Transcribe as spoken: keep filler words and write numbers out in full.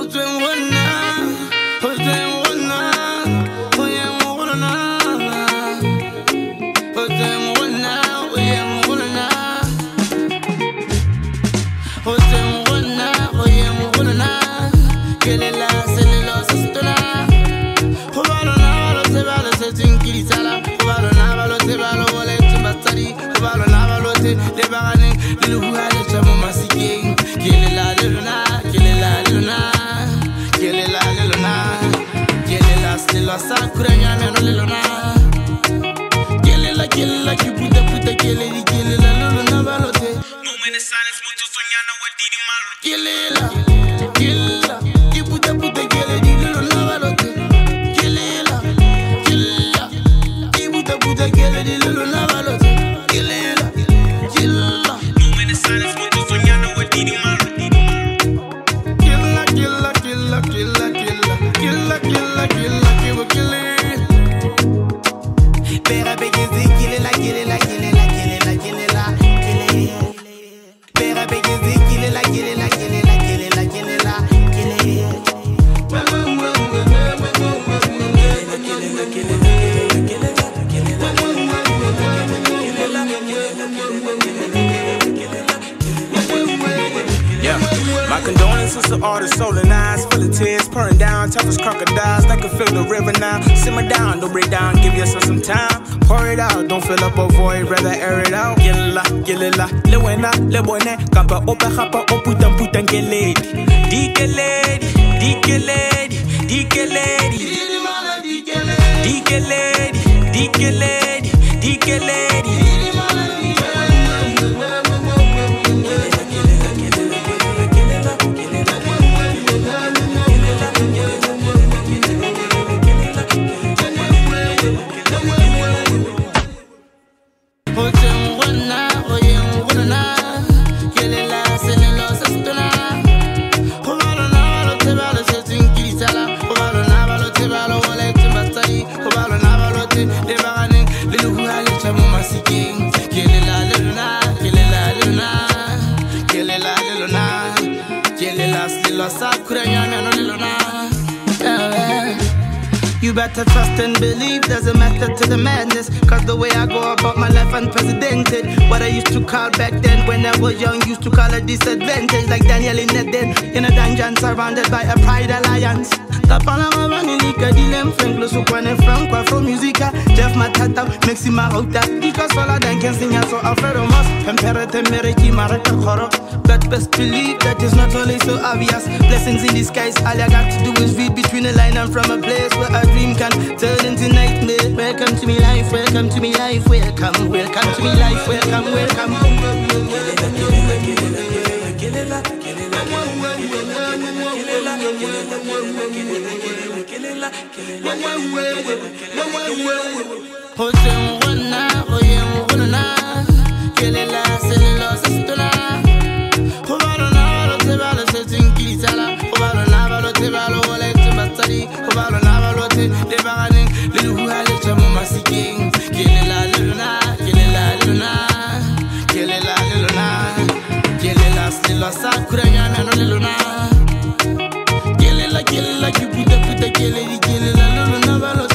You better trust and believe there's a method to the madness. Cause the way I go about my life unprecedented. What I used to call back then when I was young, used to call a disadvantage. Like Daniel in the den, in a dungeon surrounded by a pride alliance. Tapala Vanilika, Dilem, Frank, Lusukwane, Frank, Afro Musica, Jeff Matata, Maxima Rota, because all I can sing as so Alfredo Moss, Imperator Meriki, Marata Horo. But best believe that is not only so obvious. Blessings in disguise, all I got to do is read between the line. I'm from a place where a dream can turn into nightmare. Welcome to me life, welcome to me life, welcome, welcome to me life, welcome, welcome. Kill it like, kill it like you put the put the kill it, kill it, la la la la.